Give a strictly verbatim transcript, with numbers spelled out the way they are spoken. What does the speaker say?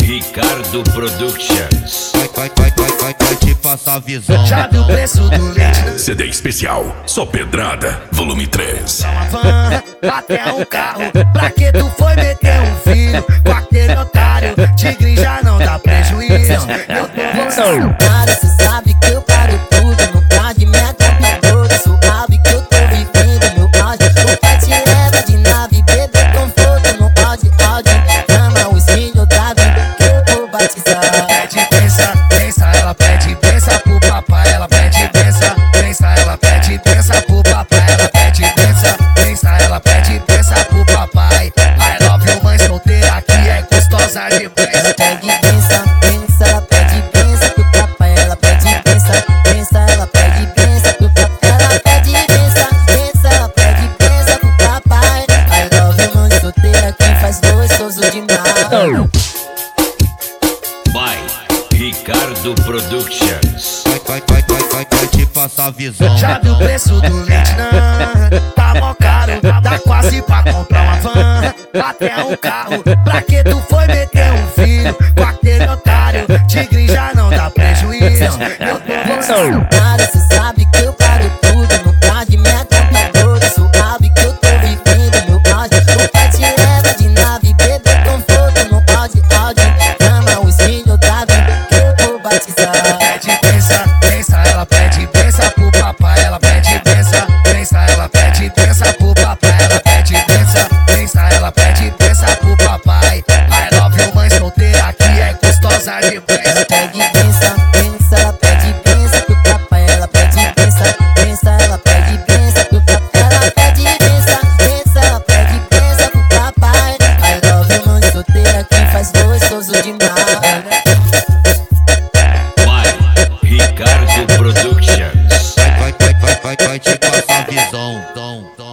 Ricardo Productions. Vai, vai, vai, vai, vai, vai te passar a visão. Já viu o preço do leite? C D especial, só pedrada, volume três. Uma van, até um carro. Pra que tu foi meter um filho com aquele otário? Tigre já não dá prejuízo. Eu tô Cara, cê sabe que eu paro tudo. No tarde minha conta toda. Suave que eu tô vivendo meu áudio. O pai te leva de nave, bebê conforto no áudio, áudio. Chama os filhos da vida que eu vou batizar. pede pensa, pensa, ela pede pensa pro papai, ela pede pensa, pensa, ela pede pensa pro papai, ela pede pensa, pensa, ela pede pensa pro papai. I love you, mãe solteira que é gostosa demais. Ela pede pensa, pensa, ela pede pensa pro papai, ela pede pensa, pensa, ela pede pensa pro papai, ela pede pensa, pensa, ela pede pensa pro papai. I love you, mãe solteira que faz gostoso demais. Vai, Ricardo Productions. Vai, vai, vai, vai, vai, vai te passar a visão. Já viu o preço do leite? Não, tá mó caro, dá quase pra comprar uma van, até um carro. Pra que tu foi meter um filho com aquele otário? Tigre já não dá prejuízo. Eu tô Cara, cê sabe que eu paro tudo. No tarde minha conta toda. Suave que eu tô vivendo meu áudio. O pai te leva de nave, bebê conforto no áudio, áudio. Chama os filhos da vida que eu vou batizar. pede pensa, pensa, ela pede pensa pro papai, ela pede pensa, pensa, ela pede pensa pro papai, ela pede pensa, pensa, ela pede pensa pro papai. I love you, mãe solteira que é gostosa demais. Ela pede pensa, pensa, ela pede pensa pro papai, ela pede pensa, pensa, ela pede pensa pro papai, ela pede pensa, pensa, ela pede pensa pro papai. I love you, mãe solteira que faz gostoso demais. Vai, Ricardo Productions. Vai, vai, vai, vai, vai te passar a visão. Tom, tom.